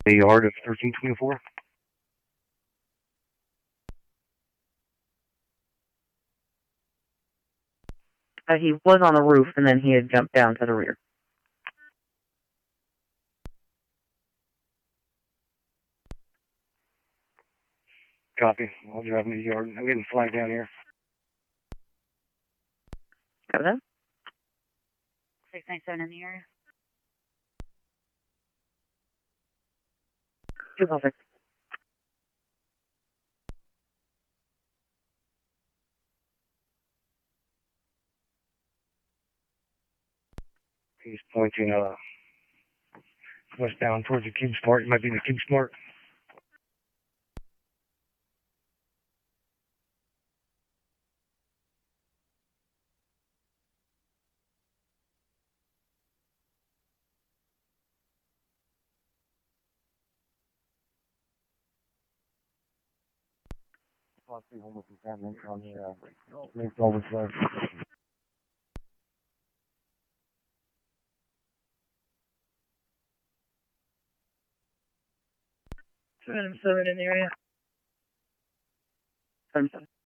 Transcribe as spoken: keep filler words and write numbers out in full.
the yard of thirteen twenty-four. Uh, he was on the roof, and then he had jumped down to the rear. Copy. I'll drive in the yard. I'm getting flagged down here. Got that? six ninety-seven in the area. two call six. He's pointing uh westbound towards the Cube Smart. He might be in the Cube Smart. Possibly homeless encampment on the uh, Lake Dover Road. seven seven in the area. seven seven.